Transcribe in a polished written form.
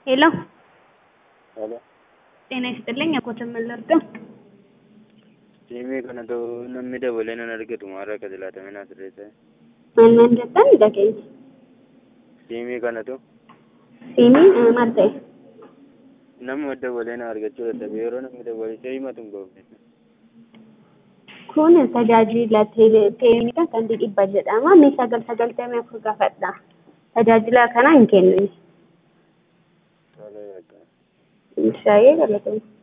ሄሎ ሄሎ ጤና ይስጥልኝ። አኮተም ልርዳው? ሲሚ ከነቶ namni dabalee nan argatu maarraa akka jilaatameen asirreessa. ማን እንደጠን ደገኝ Siimii kanatu ሲሚ ማን ta'e? nama dabalee na argachuu dadhabe yeroo namni dabalee ta'ee himatu hin goofne. Kun tajaajila teelemika kan dhibba jedhama. Mee sagaltamii afur gaafadha. Tajaajila kana hin kennu. Tolee, Shaayee galatoomne.